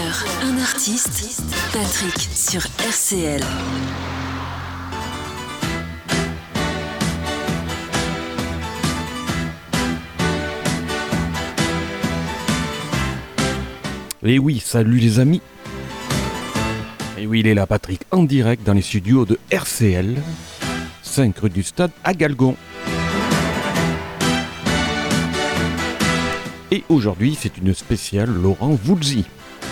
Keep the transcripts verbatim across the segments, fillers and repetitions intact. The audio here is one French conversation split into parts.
cœur, un artiste, Patrick sur R C L. Et oui, salut les amis. Et oui, il est là, Patrick, en direct dans les studios de R C L, cinq rue du Stade à Galgon. Et aujourd'hui, c'est une spéciale Laurent Voulzy.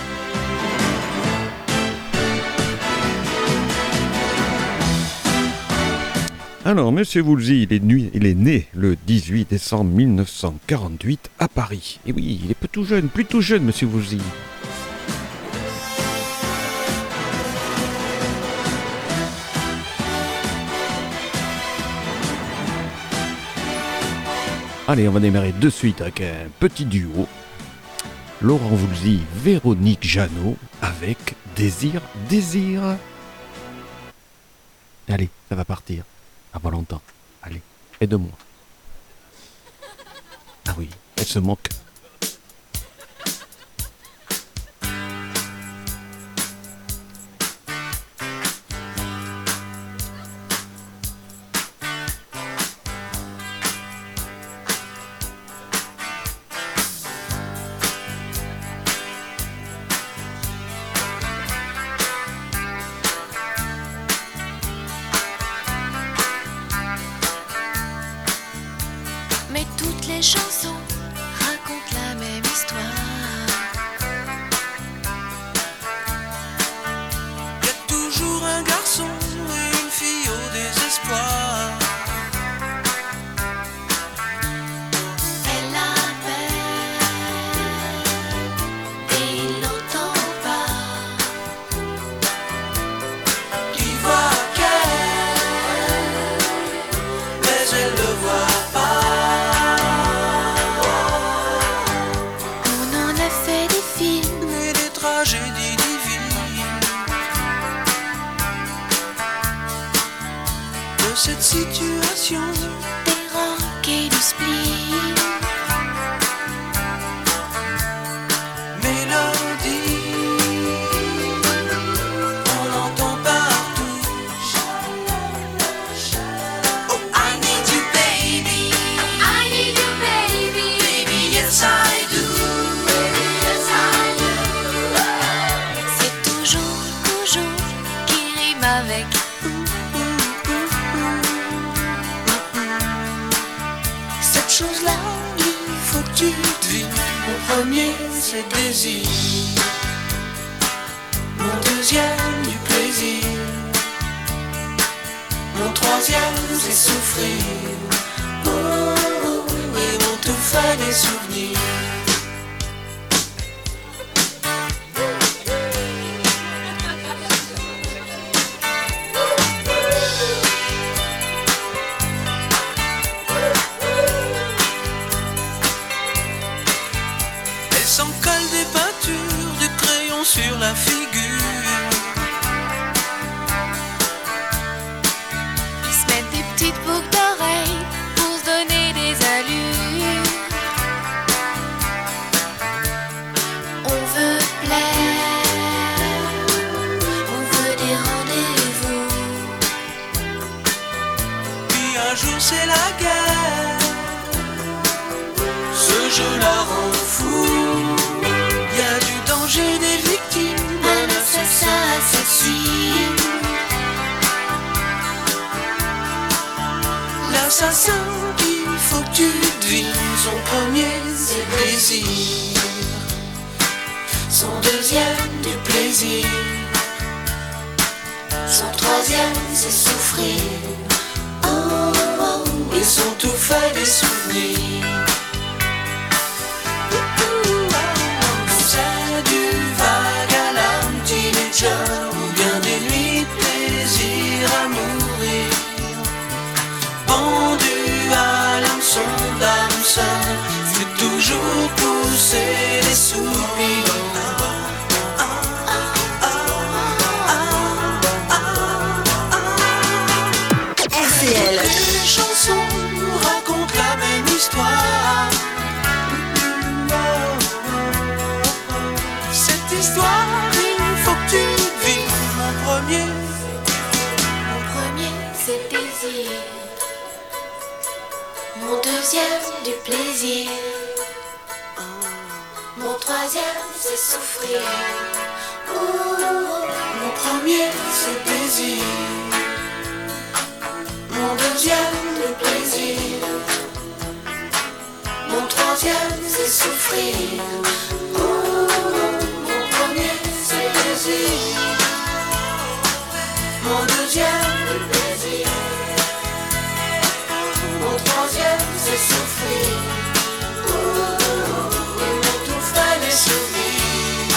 Alors, Monsieur Voulzy, il est, nu- il est né le dix-huit décembre mille neuf cent quarante-huit à Paris. Et oui, il est peu tout jeune, plutôt jeune, Monsieur Voulzy. Allez, on va démarrer de suite avec un petit duo. Laurent Voulzy, Véronique Jeannot avec Désir, Désir. Allez, ça va partir. Ah, pas longtemps. Allez, aide-moi. Ah oui, elle se moque. Mais toutes les chansons racontent la même histoire. Y a toujours un garçon et une fille au désespoir. Elle l'appelle et il n'entend pas. Il voit qu'elle, mais elle le voit pas. On en a fait des films, Et des tragédies divines de cette situation. des rocs et du spleen. Mélodie, on l'entend partout. Oh, I need you, baby. I need you, baby. Baby, yes I do. C'est toujours, toujours qui rime avec ouh, ouh, ouh, ouh, ouh. Cette chose-là, il faut que tu devines. Mon premier, c'est désir. Mon deuxième, du plaisir. Mon troisième, c'est souffrir. Oh, oh, et mon tout fait des souvenirs. Elle s'en colle des peintures, du crayon sur la figure. Ils se mettent des petites boucles d'oreilles pour se donner des allures. On veut plaire, on veut des rendez-vous. Puis un jour c'est la guerre. Ce jeu la rend fou. Y a du danger, des victimes, Un assassin assassine. l'assassin qu'il faut que tu devines. Son premier c'est le plaisir. Son deuxième du plaisir. Son troisième c'est souffrir. Oh, oh, et son tout fait des souvenirs. C'est du vague à l'âme teenager ou bien des nuits de plaisir à mourir. Pendu à l'hameçon d'âme sœur, fait toujours pousser des soupirs. R C L. Les chansons racontent la même histoire. Cette histoire plaisir. Mon deuxième du plaisir. Mon troisième c'est souffrir. Mon premier c'est plaisir. Mon deuxième du plaisir. Mon troisième c'est souffrir. Mon premier c'est plaisir. Mon deuxième du plaisir. Mon troisième c'est souffrir. Et mon tout frais des souvenirs.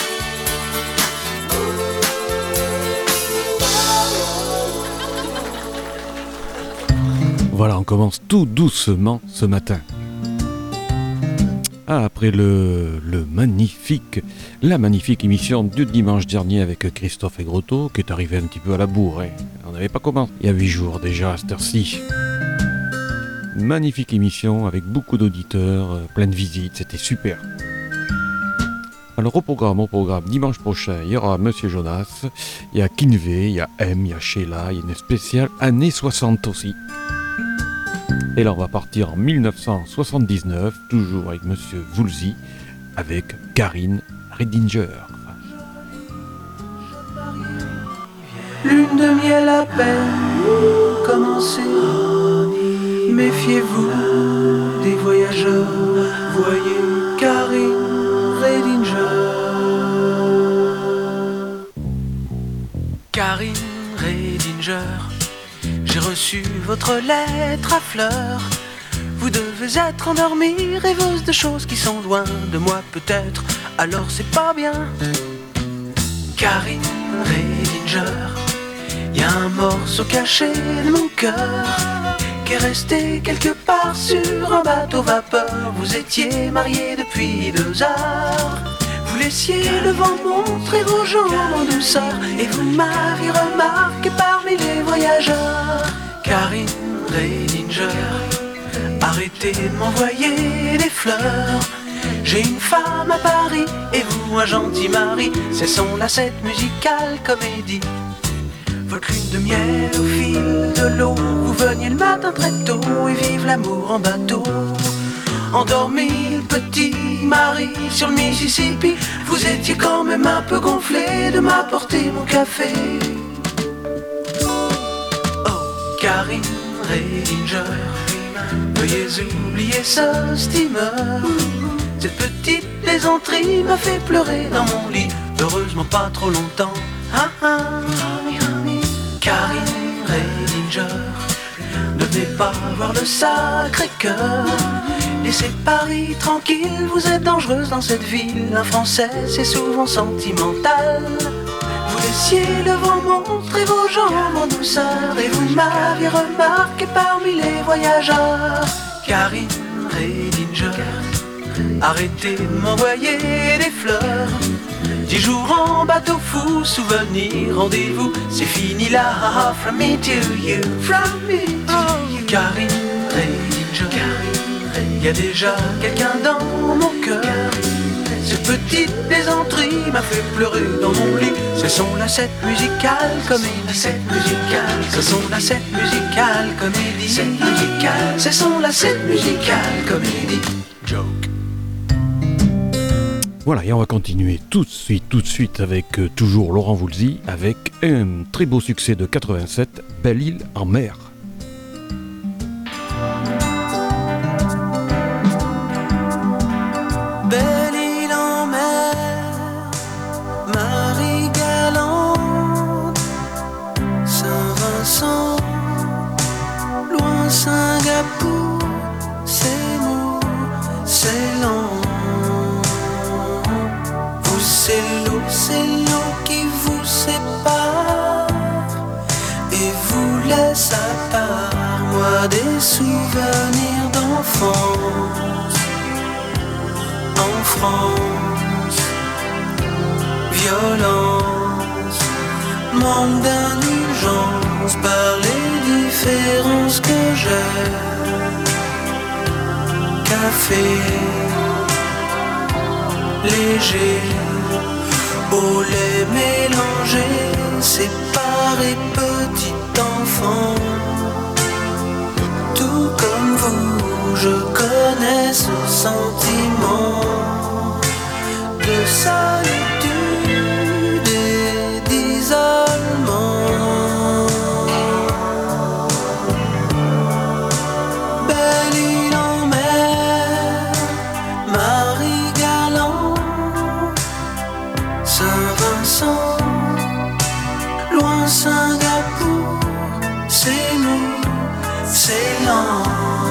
Voilà, on commence tout doucement ce matin. Ah, après le, le magnifique, la magnifique émission du dimanche dernier avec Christophe et Grotto, qui est arrivé un petit peu à la bourre. Hein. On n'avait pas commencé. Il y a huit jours déjà à cette heure-ci. Magnifique émission avec beaucoup d'auditeurs, euh, plein de visites, c'était super. Alors au programme, au programme, dimanche prochain, il y aura Monsieur Jonas, il y a Kinvey, il y a M, il y a Sheila, il y a une spéciale années soixante aussi. Et là on va partir en dix-neuf cent soixante-dix-neuf, toujours avec Monsieur Woolsey, avec Karine Redinger. Lune de miel à peine commencée. Méfiez-vous des voyageurs, voyez Karine Redinger. Karine Redinger, j'ai reçu votre lettre à fleurs. Vous devez être endormie, rêveuse de choses qui sont loin de moi peut-être, alors c'est pas bien. Karine Redinger, y a un morceau caché de mon cœur qui est resté quelque part sur un bateau vapeur. Vous étiez mariés depuis deux heures. Vous laissiez le vent montrer vos jambes en douceur et vous m'aviez remarqué parmi les voyageurs. Karine Redinger, arrêtez de m'envoyer des fleurs. J'ai une femme à Paris et vous un gentil mari. Cessons là cette musicale comédie. Votre lune de miel au fil de l'eau. Vous veniez le matin très tôt et vive l'amour en bateau. Endormi le petit mari sur le Mississippi. Vous étiez quand même un peu gonflé de m'apporter mon café. Oh, Karine Redinger, veuillez oublier ce steamer. Cette petite plaisanterie m'a fait pleurer dans mon lit. Heureusement pas trop longtemps. Ah, ah. Karine Redinger, ne venez pas voir le Sacré-Cœur. Laissez Paris tranquille, vous êtes dangereuse dans cette ville. Un Français c'est souvent sentimental. Vous laissiez le vent montrer vos jambes en douceur et vous m'aviez remarqué parmi les voyageurs. Karine Redinger, arrêtez de m'envoyer des fleurs. Dix jours en bateau fou, souvenir, rendez-vous, c'est fini là. From me to you, from me to you. Karine Redinger, y a déjà quelqu'un dans mon cœur. Cette petite plaisanterie m'a fait pleurer dans mon lit. Cessons là cette musicale comédie. Cette musicale, cessons là cette musicale comédie. Cette musicale, cessons là cette musicale comédie. Joke. Voilà, et on va continuer tout de suite, tout de suite avec euh, toujours Laurent Woolsey, avec un très beau succès de quatre-vingt-sept, Belle Île en mer. Belle île en mer, Marie galante, Saint-Vincent, loin Singapour, c'est mou, c'est lent. C'est l'eau, c'est l'eau qui vous sépare et vous laisse à part. Moi des souvenirs d'enfance en France. Violence, manque d'indulgence par les différences que j'ai. Café léger, au lait mélangé, séparé petit enfant. connais ce sentiment de solitude et d'isolement. Belle île en mer, Marie-Galante, Saint-Vincent, loin Singapour, c'est nous, c'est lent.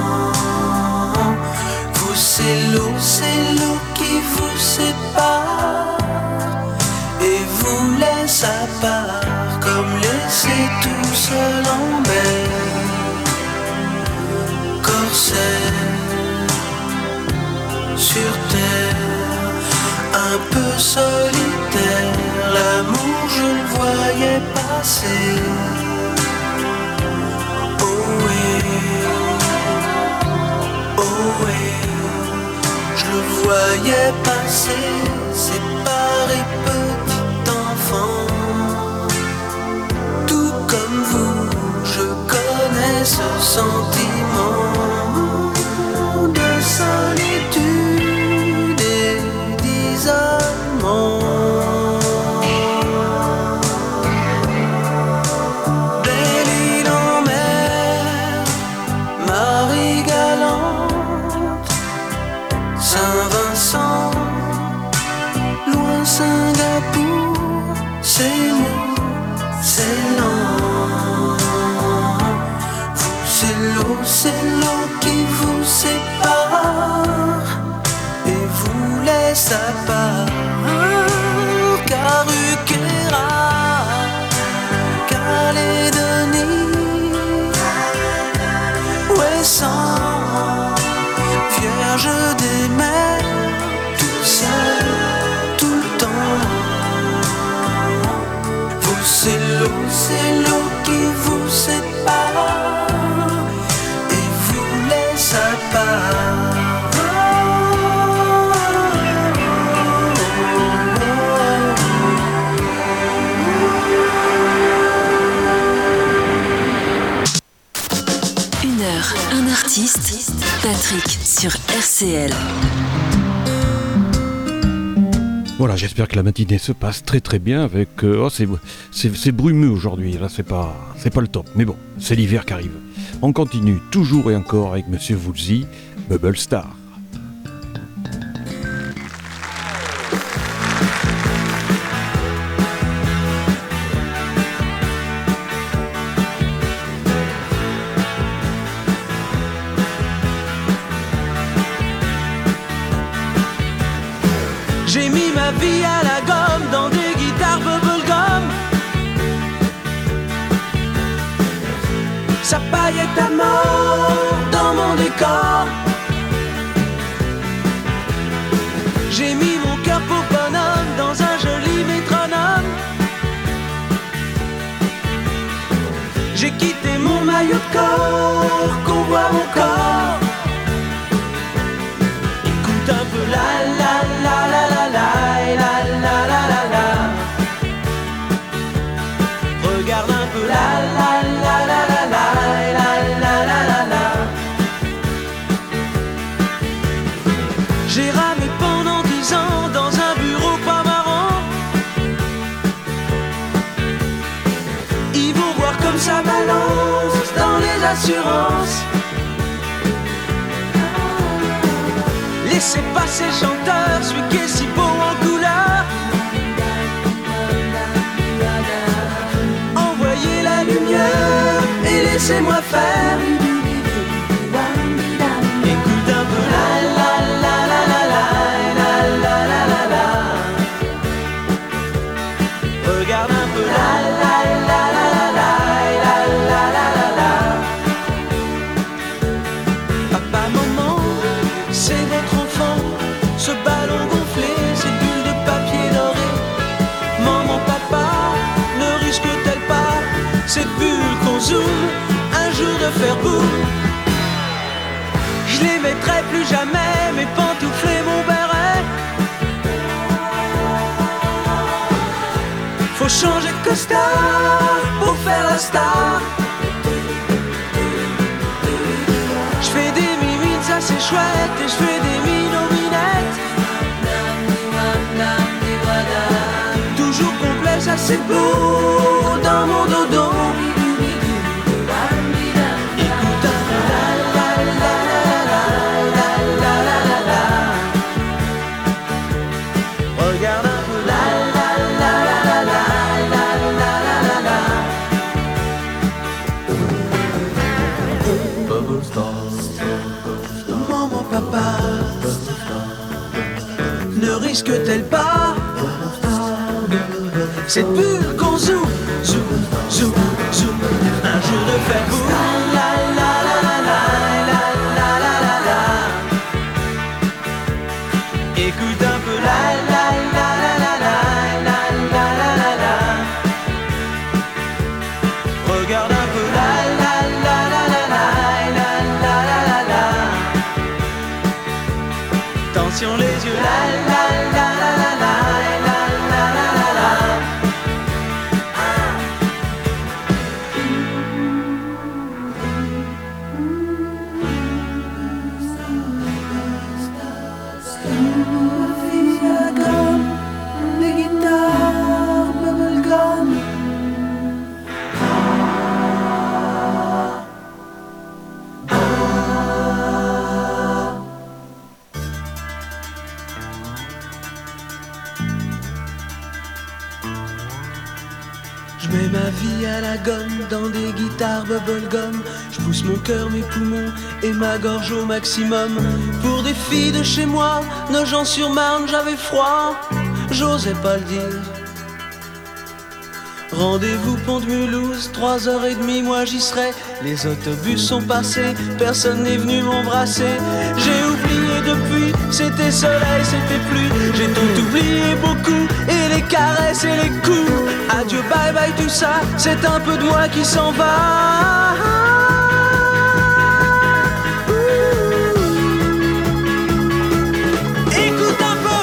Vous, c'est l'eau, c'est l'eau qui vous sépare et vous laisse à part, comme laissé tout seul en mer. Corsaire sur terre, un peu solitaire, l'amour je le voyais passer. Oh oui, oh oui, je le voyais passer, séparé petit enfant. Tout comme vous, je connais ce sentiment de solitude et d'isolement. Belle île en mer, Marie-Galante, Saint-Vincent, loin Singapour, c'est nous, c'est lent. Vous, c'est l'eau, c'est l'eau qui vous sépare et vous laisse à part. Caruquera, Calédonie, Ouessant, Vierge des mers, tout seul, tout le temps. Vous, c'est l'eau, c'est l'eau qui vous sépare et vous laisse à part. Une heure, un artiste, Patrick sur R C L. Voilà, j'espère que la matinée se passe très très bien avec... Euh, oh, c'est, c'est, c'est brumeux aujourd'hui, là c'est pas, c'est pas le top. Mais bon, c'est l'hiver qui arrive. On continue toujours et encore avec Monsieur Woolsey, Bubble Star. J'ai mis ma vie à la gomme dans des guitares bubblegum. Sa paillette à mort dans mon décor. J'ai mis mon cœur pour bonhomme dans un joli métronome. J'ai quitté mon maillot de corps, qu'on voit mon corps. Écoute un peu la la la la la la la la la la la. Regarde un peu la la la la la la la la la la la. J'ai ramé pendant dix ans dans un bureau pas marrant. Ils vont voir comme ça balance dans les assurances. Laissez passer le chanteur, celui qui est si beau en couleur. Envoyez la lumière et laissez-moi faire. Écoute un peu la la la la la la la la la la la. Regarde un peu la la la la la la la la la la la. Papa, maman, c'est votre enfant, ce ballon gonflé, ces bulles de papier doré. Maman, papa, ne risque-t-elle pas cette bulle qu'on zoome un jour de faire boum? Je les mettrai plus jamais, mes pantoufles et mon béret. Faut changer de costard pour faire la star. Je fais des mimines, ça c'est chouette et je fais des minominettes. Toujours complet, ça c'est beau dans mon dodo. Écoute un peu la la la la la la la la la. Regarde un peu la la la la la la la la la la. Bubble star. Maman, papa, ne risque-t-elle pas cette bulle qu'on zoom, zoom, zoom, zoom, un jour de faire boum, la la la la la la la la la la. Écoute un peu la la la la la la la la la la la. Regarde un peu la la la la la la la la la la la. Attention les yeux, la la la la la la la la la la la. Viagra, des guitares, bubblegum. Je mets ma vie à la gomme dans des guitares bubblegum. Je pousse mon cœur, mes poumons et ma gorge au maximum. Pour des filles de chez moi, Nogent-sur-Marne, j'avais froid, j'osais pas le dire. Rendez-vous Pont de Mulhouse, trois heures et demie, moi j'y serai. Les autobus sont passés, personne n'est venu m'embrasser. J'ai oublié depuis, c'était soleil, c'était pluie. J'ai tout oublié beaucoup, et les caresses et les coups. Adieu, bye bye tout ça, c'est un peu de moi qui s'en va. Écoute un peu.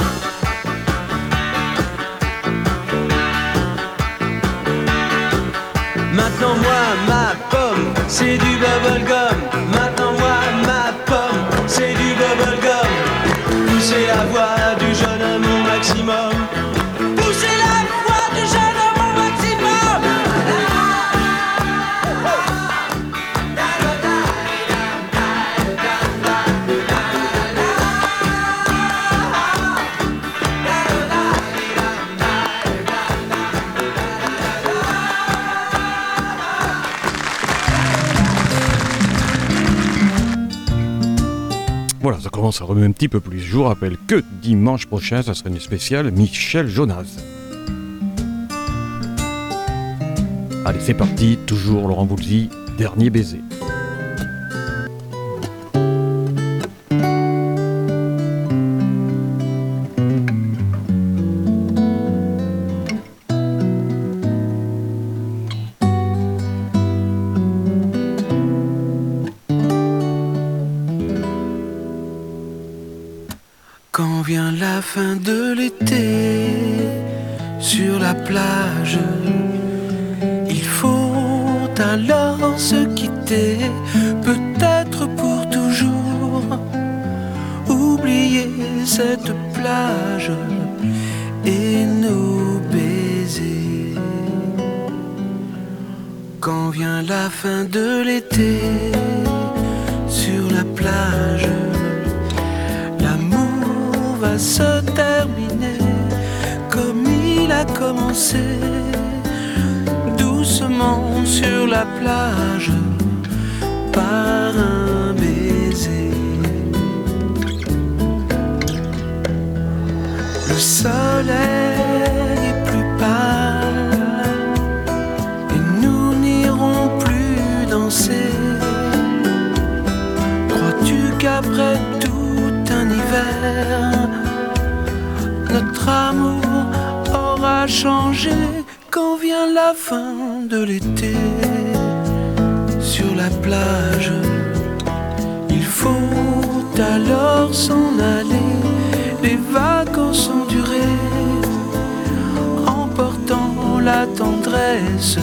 Maintenant moi ma pomme c'est du bubblegum. Maintenant moi ma pomme c'est du bubblegum. Poussez la voix du jeune homme au maximum. Poussez la voix du jeune homme au maximum. Voilà, ça commence à remuer un petit peu plus. Je vous rappelle que dimanche prochain, ça sera une spéciale Michel Jonas. Allez, c'est parti, toujours Laurent Voulzy, Dernier baiser. Quand vient la fin de l'été, sur la plage, il faut alors se quitter, peut-être pour toujours. Oublier cette plage et nos baisers. Quand vient la fin de l'été, sur la plage, va se terminer comme il a commencé, doucement sur la plage, par un baiser. Le soleil est plus pâle et nous n'irons plus danser. Crois-tu qu'après tout un hiver, notre amour aura changé? Quand vient la fin de l'été, sur la plage, il faut alors s'en aller. Les vacances ont duré, emportant la tendresse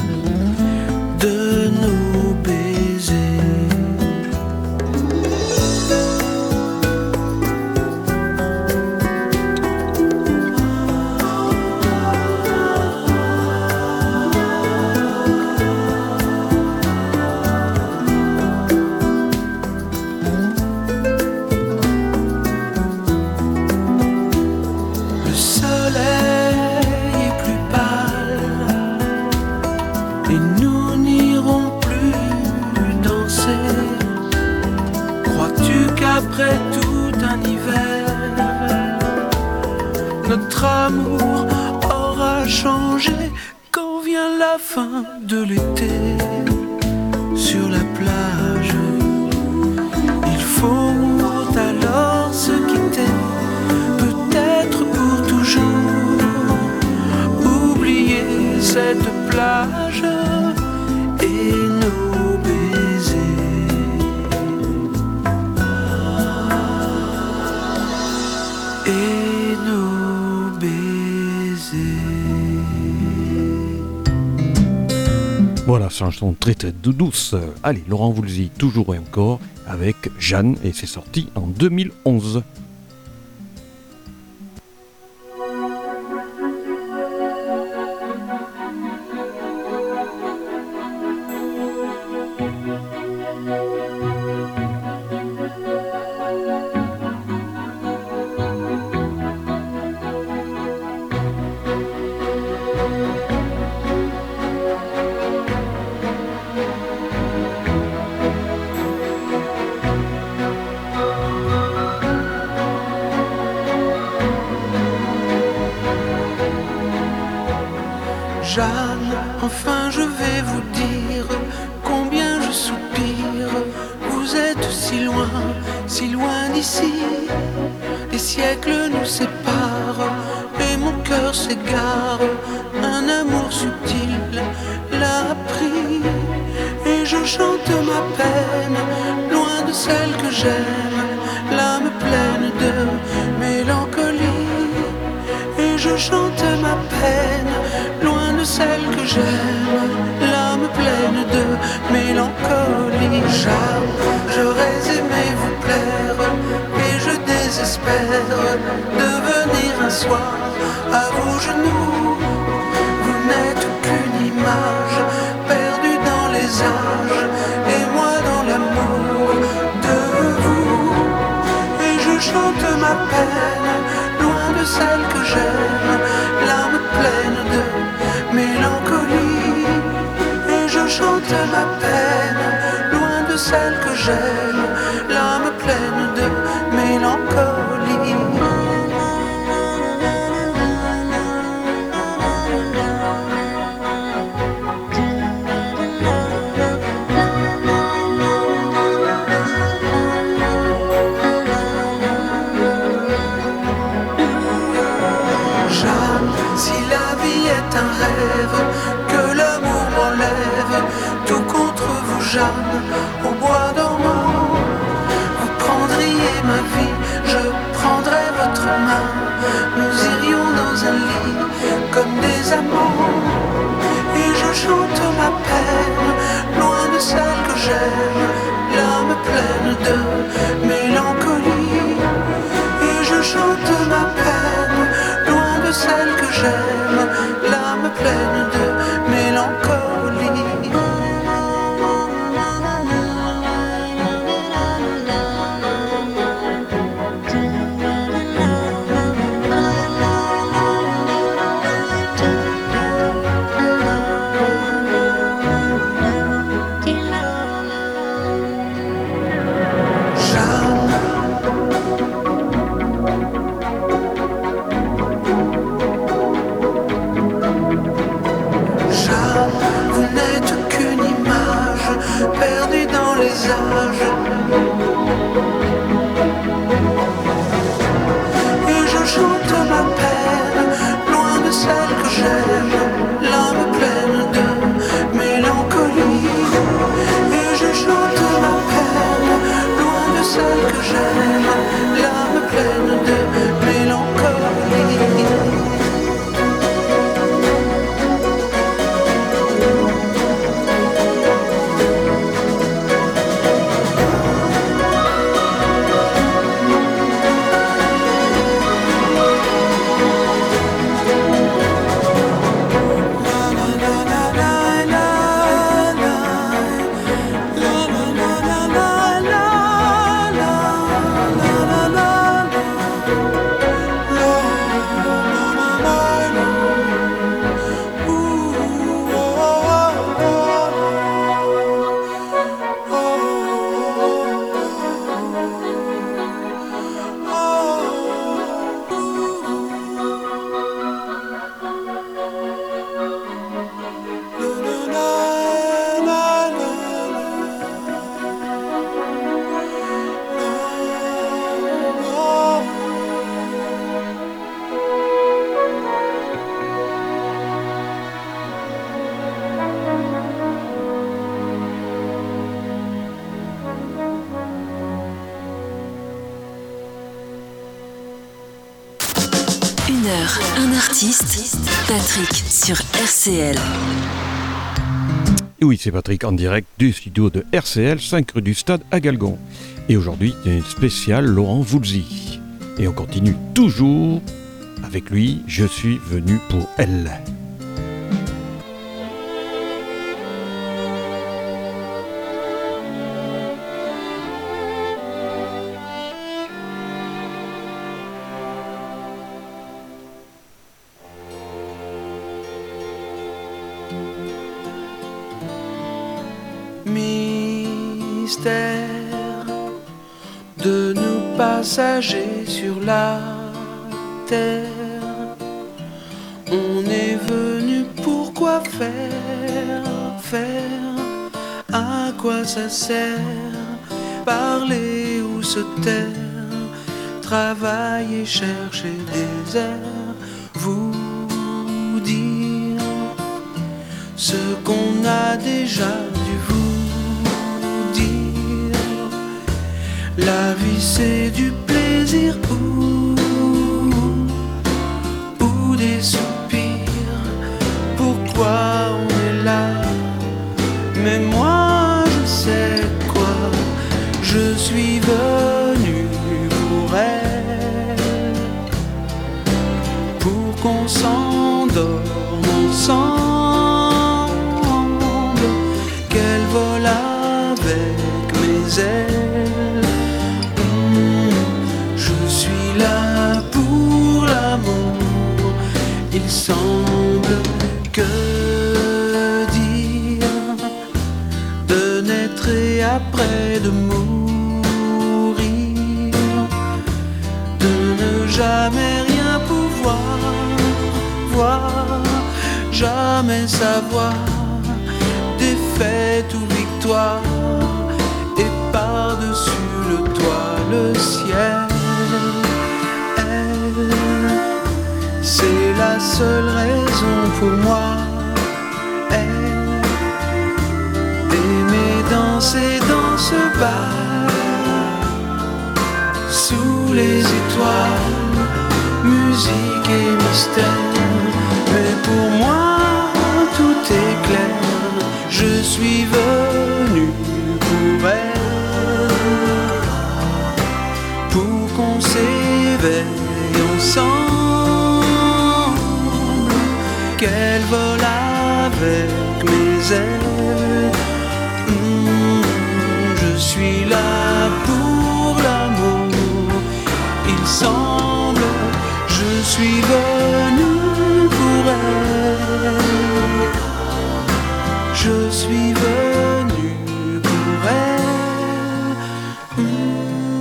de nos baisers. Sais-tu qu'après tout un hiver, notre amour aura changé quand vient la fin de l'été sur la plage? Il faut alors se quitter, peut-être pour toujours, oublier cette plage et nos baisers. Et nos baisers. Voilà, chanson très très douce. Allez, Laurent Voulzy, toujours et encore, avec Jeanne, et c'est sorti en deux mille onze. Jeanne, enfin je vais vous dire combien je soupire. Vous êtes si loin, si loin d'ici. Les siècles nous séparent et mon cœur s'égare. Un amour subtil l'a pris et je chante ma peine, loin de celle que j'aime, l'âme pleine de mélancolie. Et je chante ma peine, loin de celle que j'aime, l'âme pleine de mélancolie. Jeanne, j'aurais aimé vous plaire, et je désespère de venir un soir à vos genoux. Vous n'êtes qu'une image perdue dans les âges, et moi dans l'amour de vous. Et je chante ma peine, loin de celle que j'aime, l'âme pleine de mélancolie. Et je chante ma peine, loin de celle que j'aime, l'âme pleine de mélancolie. Si la vie est un rêve, que l'amour m'enlève, tout contre vous Jeanne, au bois dormant. Vous prendriez ma vie, je prendrais votre main. Nous irions dans un lit comme des amants. Et je chante ma peine, loin de celle que j'aime, l'âme pleine de mélancolie. Et je chante ma peine, loin de celle que j'aime, l'âme pleine de mélancolie. Perdu dans les âges. Et je chante ma peine, loin de celle que j'aime, l'âme pleine de mélancolie. Et je chante ma peine, loin de celle que j'aime, l'âme pleine de mélancolie. heure, un artiste, Patrick sur R C L. Et oui, c'est Patrick en direct du studio de R C L, cinq rue du Stade à Galgon. Et aujourd'hui, il y a une spéciale Laurent Voulzy. Et on continue toujours avec lui, je suis venu pour elle. Mystère de nous passagers sur la terre. On est venu pour quoi faire, faire, à quoi ça sert, parler ou se taire, travailler, chercher des airs, vous dire ce qu'on a déjà dû vous dire. La vie c'est du plaisir ou, ou des soupirs. Pourquoi on est là? Mais moi je sais quoi. Je suis venu pour elle, pour qu'on s'endorme ensemble, qu'elle vole avec mes ailes. Mmh, je suis là pour l'amour. Il semble que dire de naître et après de mourir, de ne jamais rien pouvoir voir, jamais savoir, défaite ou victoire, et par-dessus le toit le ciel. Elle, c'est la seule raison pour moi. Elle, aimer danser dans ce bar, sous les étoiles, musique et mystère. Mais pour moi tout est clair, je suis venu pour elle, pour qu'on s'éveille ensemble, qu'elle vole avec mes ailes. Mmh, je suis là pour l'amour, il semble, je suis venu pour elle, je suis venu pour elle. Mmh.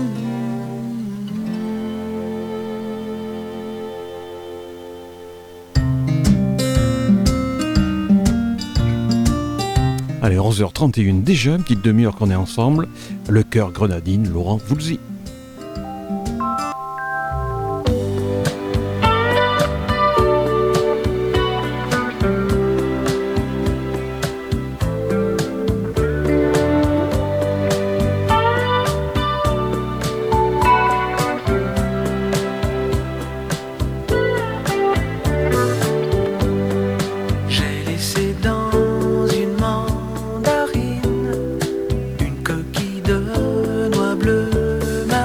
Allez, onze heures trente et une déjà, une petite demi-heure qu'on est ensemble. Le cœur grenadine, Laurent Voulzy. Une coquille de noix bleues.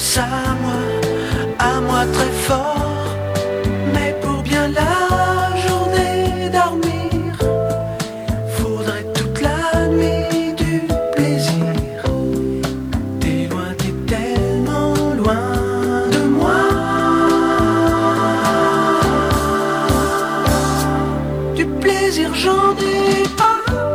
pense à moi, à moi très fort. Mais pour bien la journée dormir, faudrait toute la nuit du plaisir. T'es loin, t'es tellement loin de moi. Du plaisir j'en ai pas.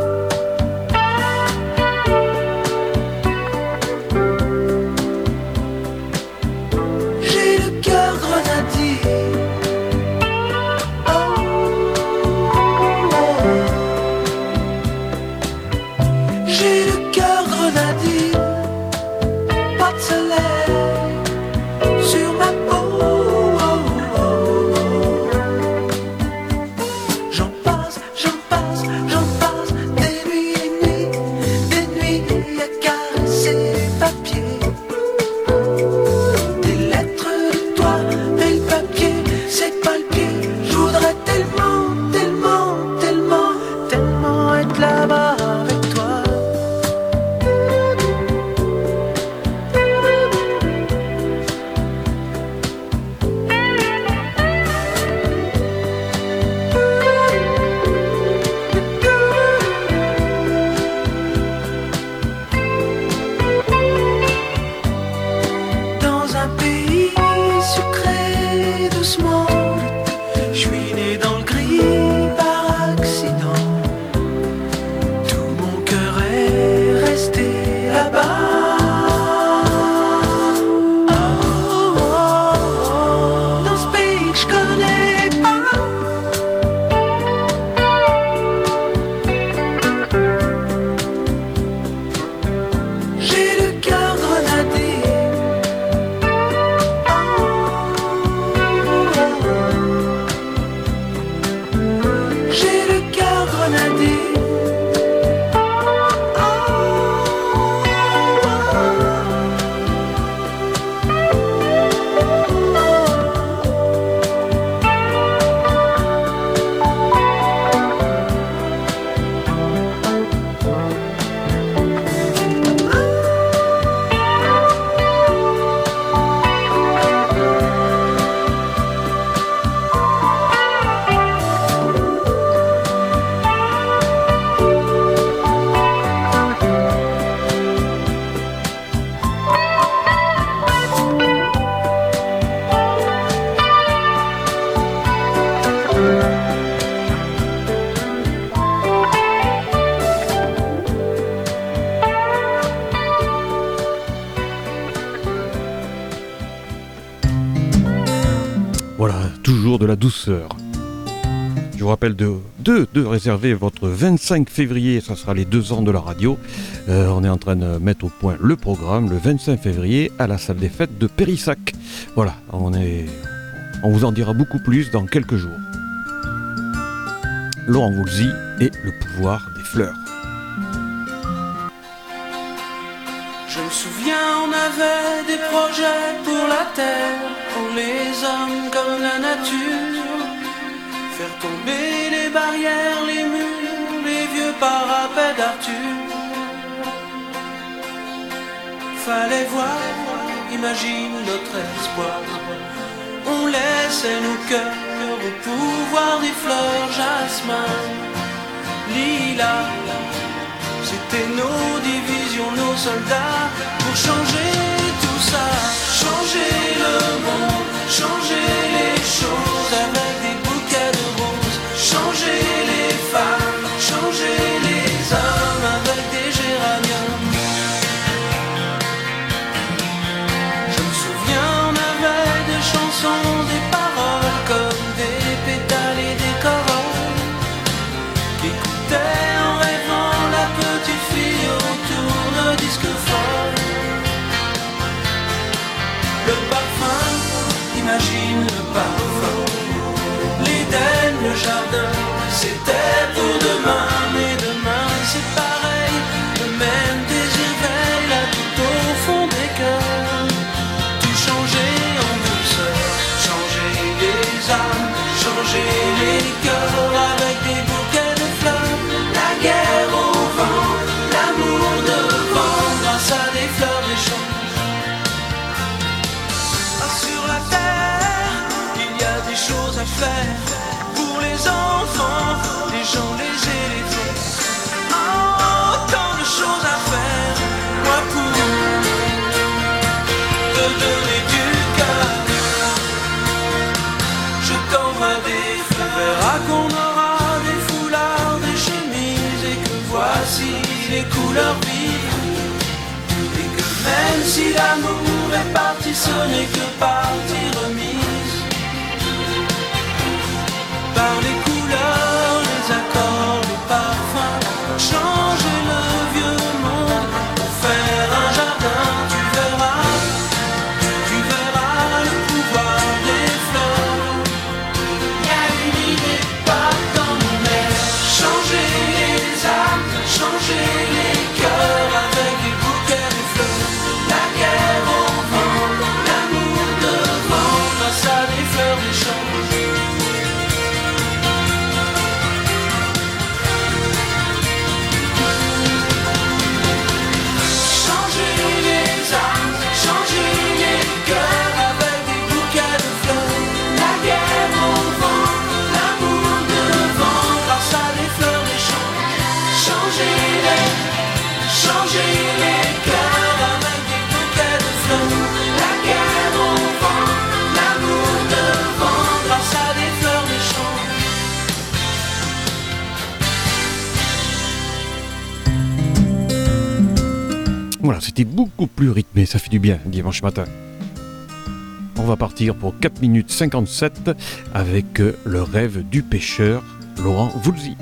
De la douceur. Je vous rappelle de, de, de réserver votre vingt-cinq février, ça sera les deux ans de la radio. Euh, on est en train de mettre au point le programme le vingt-cinq février à la salle des fêtes de Périssac. Voilà, on, est, on vous en dira beaucoup plus dans quelques jours. Laurent Voulzy et le pouvoir des fleurs. Je me souviens, on avait des projets pour la terre, pour les hommes comme la nature. Faire tomber les barrières, les murs, les vieux parapets d'Arthur. Fallait voir, imagine notre espoir. On laissait nos cœurs au pouvoir des fleurs, jasmin, lilas. C'était nos divisions, nos soldats, pour changer tout ça. Changer le monde, changer les choses avec des bouquets de roses. Changer les femmes, changer les hommes avec des géraniums. Je me souviens, on avait des chansons, des paroles comme des pétales et des corolles qui écoutaient en rêvant la petite fille au tourne-disque folle. Le parfum, imagine le parfum. L'Éden, le jardin, c'était pour demain. Mais demain c'est pareil, le même désir veille là tout au fond des cœurs. Tout changer en douceur, changer les âmes, changer les cœurs avec des bouquets de fleurs. La guerre au vent, l'amour devant, grâce à des fleurs d'échange. faire pour les enfants, les gens légers, les fous. Oh, tant de choses à faire, moi pour te donner du cœur. Je t'envoie des fleurs, verras qu'on aura des foulards, des chemises, et que voici les couleurs vives. Et que même si l'amour est parti, ce n'est que partie remise. Par les couleurs, les accords, les parfums, changer le vieux monde pour faire un jardin. Tu verras, tu verras le pouvoir des fleurs. Y a une idée pas dans mon air. Changer les âmes, changer les cœurs avec des bouquets de fleurs. La guerre au vent, l'amour devant, grâce à des fleurs d'échange. Voilà, c'était beaucoup plus rythmé, ça fait du bien dimanche matin. On va partir pour quatre minutes cinquante-sept avec euh, le rêve du pêcheur, Laurent Voulzy.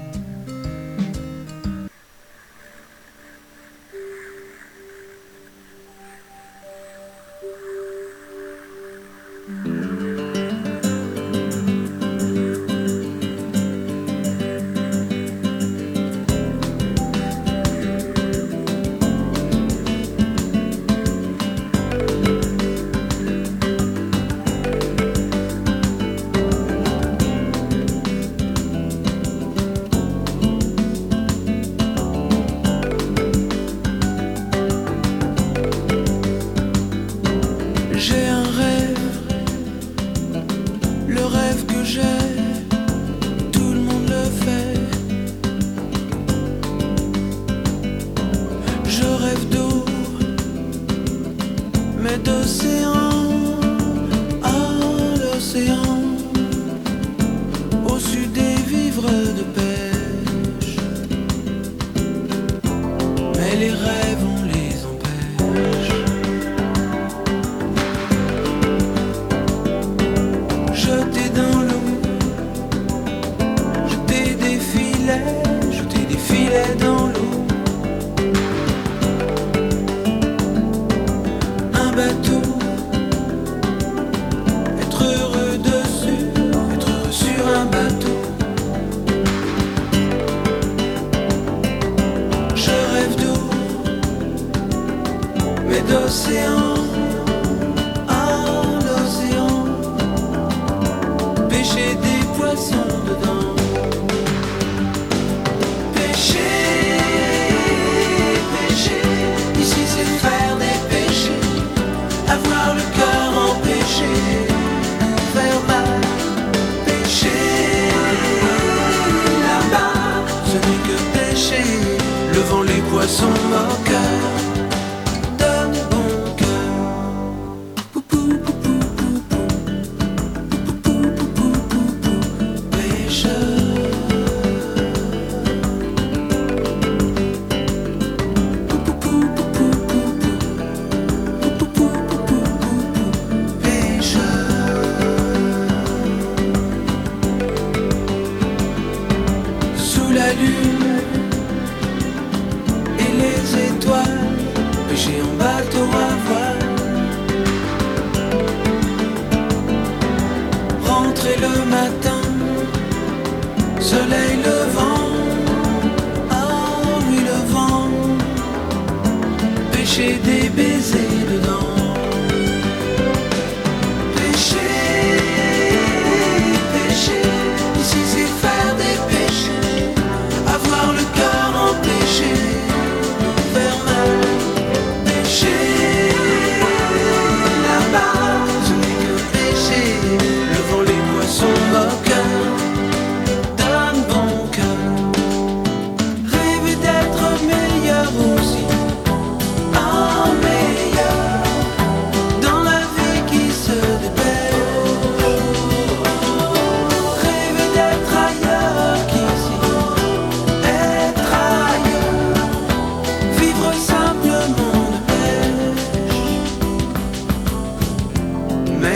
Là-bas, ce n'est que pêcher, le vent, les poissons moqueurs.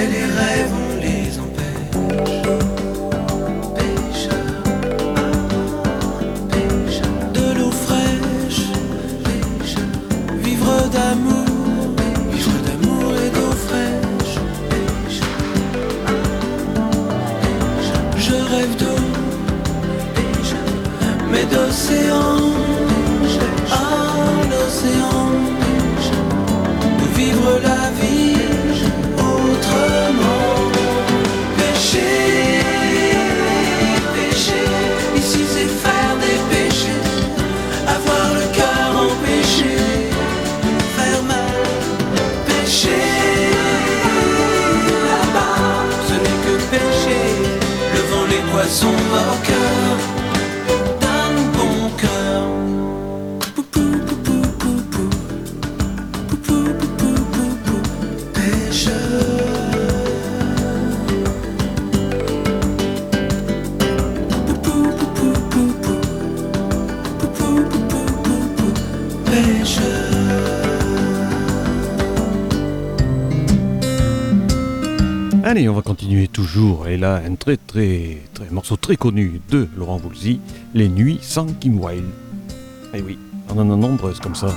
mais les rêves on les empêche. Pêcheur, pêcheur, de l'eau fraîche, pêcheur, vivre d'amour, vivre d'amour et d'eau fraîche, pêcheur, pêcheur, je rêve d'eau, pêcheur, mais d'océan, ah l'océan, de vivre la vie autrement. Pécher, pécher, ici c'est faire des péchés, avoir le cœur empêché, faire mal. Pécher, là-bas, ce n'est que pécher, le vent, les poissons moqueurs d'un bon cœur. Poupou, poupou, poupou, poupou, poupou, poupou, pécheur. Poupou, poupou, poupou, poupou, poupou, poupou, pécheur. Allez, on va continuer toujours. Et là, un très très très morceau très connu de Laurent Voulzy, Les Nuits sans Kim Wilde. Eh oui, on en a nombreuses comme ça.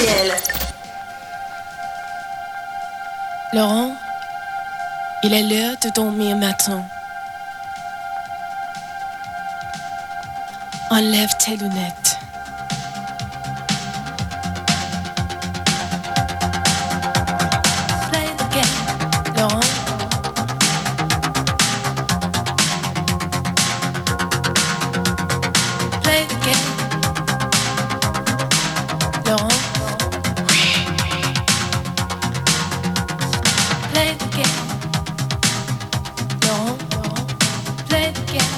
L. Laurent, il est l'heure de dormir maintenant. Enlève tes lunettes. Play the game, Laurent. Play the game, Laurent. Play the game, Laurent. Play the game.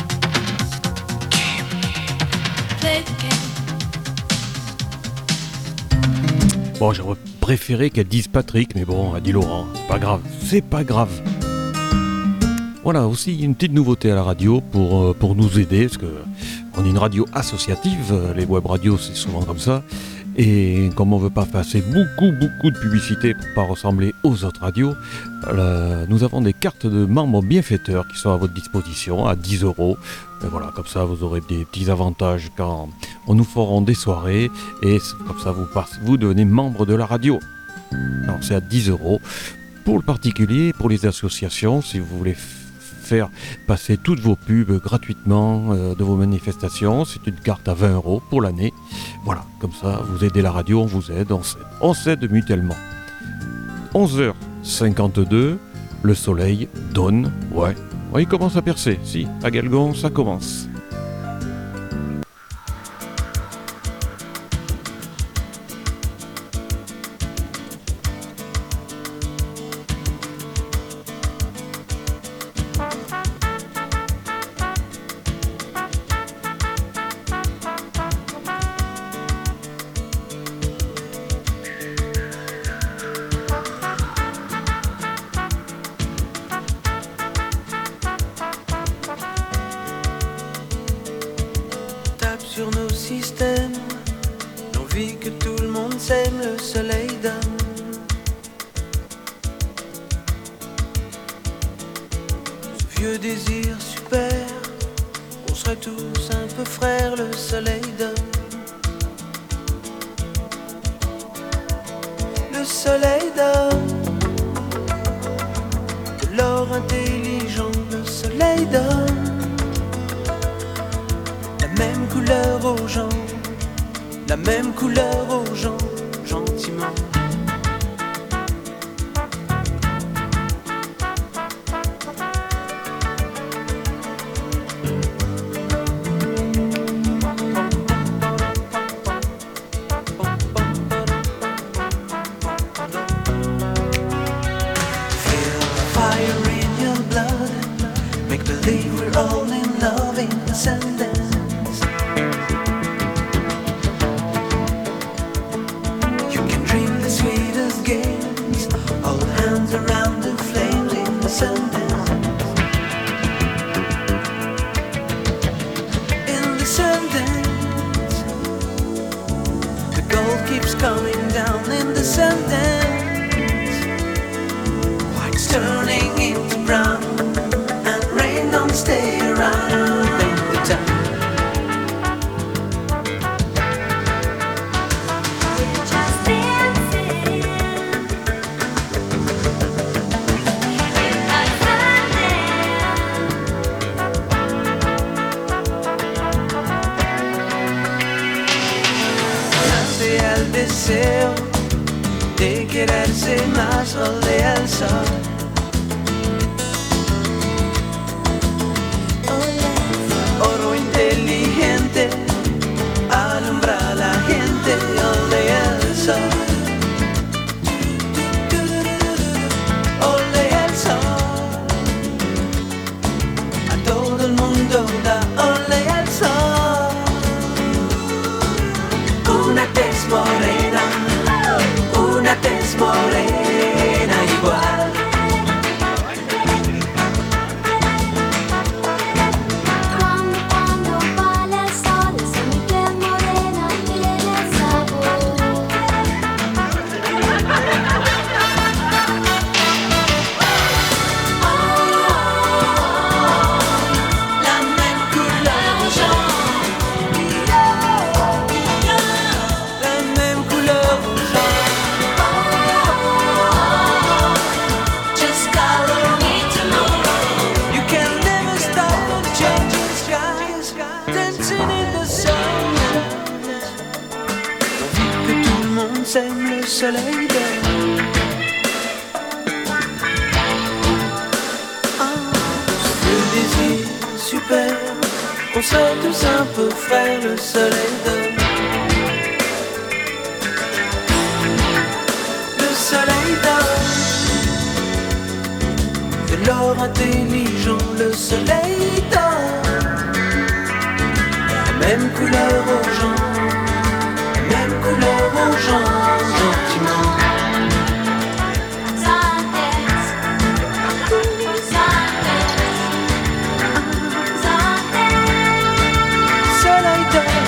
Bon, j'aurais préféré qu'elle dise Patrick, mais bon, elle dit Laurent. C'est pas grave, c'est pas grave. Voilà, aussi une petite nouveauté à la radio pour, euh, pour nous aider, parce que on est une radio associative, les web radios c'est souvent comme ça, et comme on veut pas passer beaucoup beaucoup de publicité pour pas ressembler aux autres radios, euh, nous avons des cartes de membres bienfaiteurs qui sont à votre disposition à dix euros. Et voilà, comme ça vous aurez des petits avantages quand on nous fera des soirées, et comme ça vous, vous devenez membre de la radio. Alors c'est à dix euros pour le particulier, pour les associations, si vous voulez faire passer toutes vos pubs gratuitement euh, de vos manifestations, c'est une carte à vingt euros pour l'année. Voilà, comme ça vous aidez la radio, on vous aide, on s'aide, on s'aide mutuellement. onze heures cinquante-deux, le soleil donne, ouais, ouais, il commence à percer, si, à Galgon ça commence. Sur nos systèmes, l'envie que tout le monde s'aime, le soleil donne. Ce vieux désir super, on serait tous un peu frères, le soleil donne. Le soleil donne de l'or intelligent, le soleil donne même couleur aux gens, la même couleur aux gens, gentiment. Feel the fire in your blood, make believe we're all in love in the sentence. Around the flames in the Sundance. In the Sundance, the gold keeps coming down in the Sundance. White's turning into brown, and rain don't stay around in the town. Deseo de quererse más rodea el sol. Oro inteligente alumbra a la gente, olea el sol. Olea el sol, a todo el mundo da olea el sol. Una tez morena, una tez morena igual. Cuando, cuando va la s'aime, le soleil donne. Ah, ce désir super, on soit tous un peu frères, le soleil donne. Le soleil donne. De l'or intelligent, le soleil donne. La même couleur aux gens, la même couleur aux gens, gentiment. Soleil donne.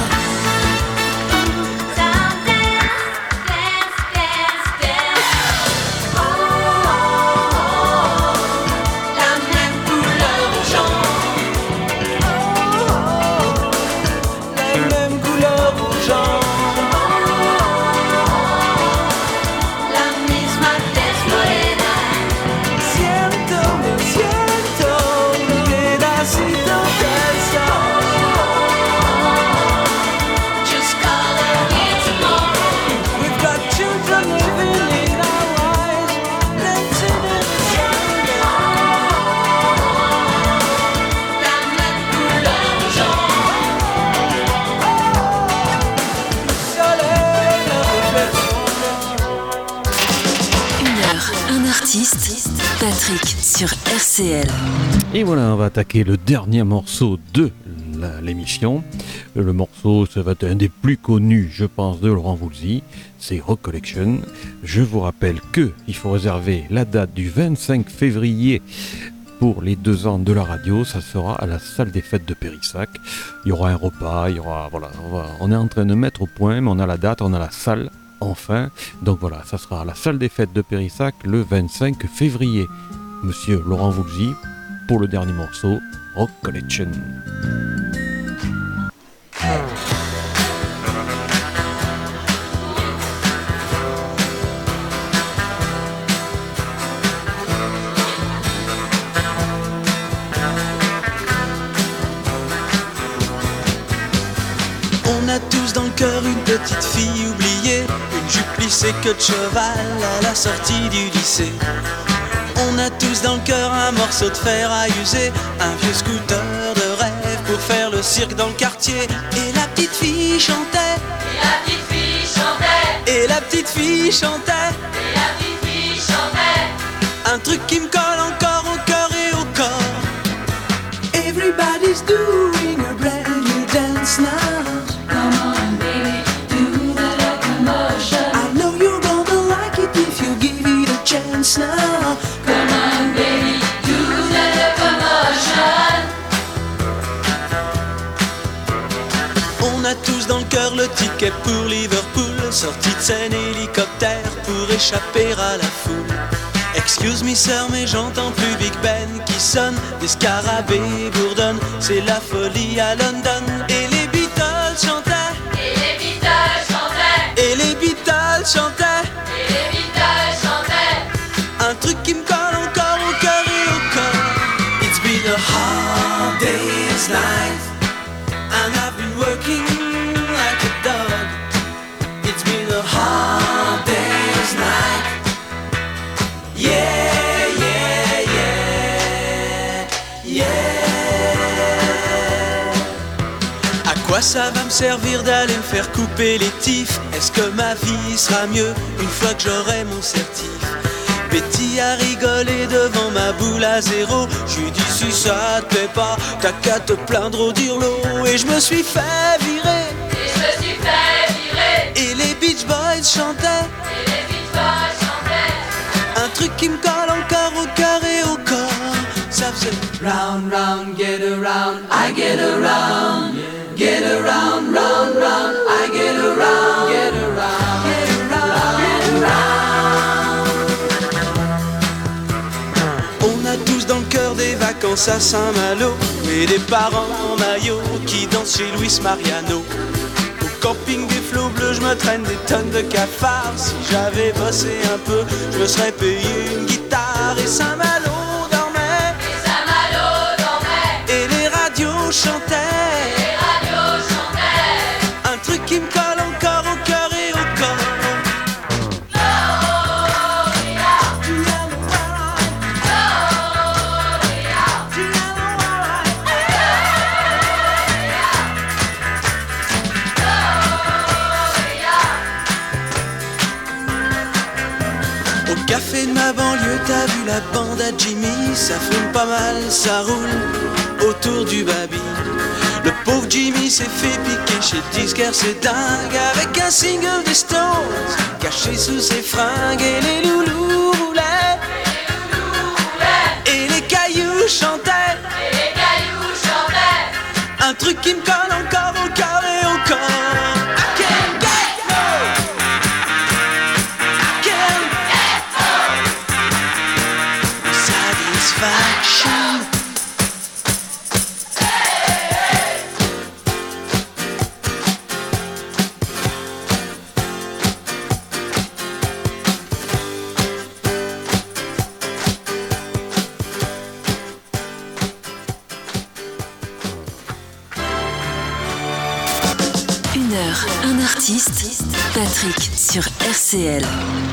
Patrick sur R C L. Et voilà, on va attaquer le dernier morceau de la, l'émission. Le morceau, ça va être un des plus connus, je pense, de Laurent Voulzy. C'est Rock Collection. Je vous rappelle qu'il faut réserver la date du vingt-cinq février pour les deux ans de la radio. Ça sera à la salle des fêtes de Périssac. Il y aura un repas, il y aura... Voilà, on, va, on est en train de mettre au point, mais on a la date, on a la salle. Enfin, donc voilà, ça sera à la salle des fêtes de Périssac le vingt-cinq février. Monsieur Laurent Voulzy pour le dernier morceau, Rock Collection. On a tous dans le cœur une petite fille oubliée, une jupe plissée queue de cheval à la sortie du lycée. On a tous dans le cœur un morceau de fer à user, un vieux scooter de rêve pour faire le cirque dans le quartier. Et la petite fille chantait, et la petite fille chantait, et la petite fille chantait, et la petite fille chantait. Un truc qui me colle encore au cœur et au corps. Everybody's doing a brand new dance now. Come on baby, do the locomotion. I know you're gonna like it if you give it a chance now. Come on baby, do the locomotion. On a tous dans le cœur le ticket pour Liverpool, sortie de scène hélicoptère pour échapper à la foule. Excuse me sir, mais j'entends plus Big Ben qui sonne, des scarabées bourdonnent, c'est la folie à London. Et les Beatles chantaient, Et les Beatles chantaient, et les Beatles chantaient, et les Beatles chantaient. un truc qui me colle encore au cœur et au corps. It's been a hard day's night, and I've been working like a dog. It's been a hard day's night. Yeah, yeah, yeah, yeah. À quoi ça va me servir d'aller me faire couper les tifs? Est-ce que ma vie sera mieux une fois que j'aurai mon certif? Betty a rigolé devant ma boule à zéro. J'lui dit si ça te plaît pas, t'as qu'à te plaindre au dirlo. Et je me suis fait virer, Et je me suis fait virer, et les Beach Boys chantaient, et les Beach Boys chantaient. un truc qui me colle encore au cœur et au corps. Ça faisait round, round, get around, I get around. Get around, round, round, I get around. Get around, get around, get around. On a tous dans le cœur des vacances à Saint-Malo, et des parents en maillot qui dansent chez Luis Mariano. Au camping des flots bleus, je me traîne des tonnes de cafards. Si j'avais bossé un peu, je me serais payé une guitare. Et Saint-Malo dormait, Et Saint-Malo dormait, et les radios chantaient, et les radios chantaient. un truc qui me colle encore au cœur et au corps. Café de ma banlieue, t'as vu la bande à Jimmy, ça fume pas mal, ça roule autour du baby. Le pauvre Jimmy s'est fait piquer chez le disquaire, c'est dingue, avec un single des Stones caché sous ses fringues. Et les loulous roulaient, et les cailloux chantaient, un truc qui me colle encore au cœur et au corps. I can't get no, I can't get no satisfaction. Un artiste, Patrick sur R C L.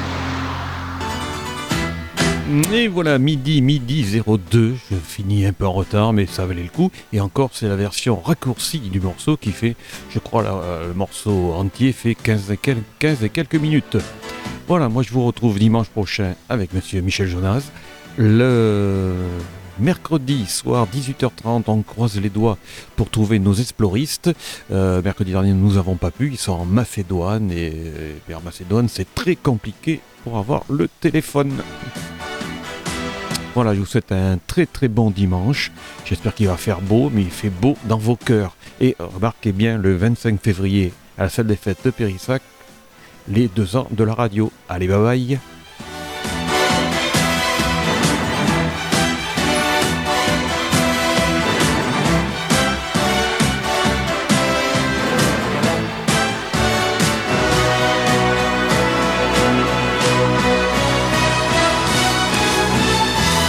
Et voilà, midi, midi zéro deux, je finis un peu en retard, mais ça valait le coup. Et encore, c'est la version raccourcie du morceau qui fait, je crois, la, le morceau entier fait quinze et, quelques, quinze et quelques minutes. Voilà, moi je vous retrouve dimanche prochain avec monsieur Michel Jonas. Le mercredi soir, dix-huit heures trente, on croise les doigts pour trouver nos exploristes. Euh, mercredi dernier, nous n'avons pas pu, ils sont en Macédoine, et, et en Macédoine, c'est très compliqué pour avoir le téléphone. Voilà, je vous souhaite un très très bon dimanche. J'espère qu'il va faire beau, mais il fait beau dans vos cœurs. Et remarquez bien, le vingt-cinq février, à la salle des fêtes de Périssac, les deux ans de la radio. Allez, bye bye.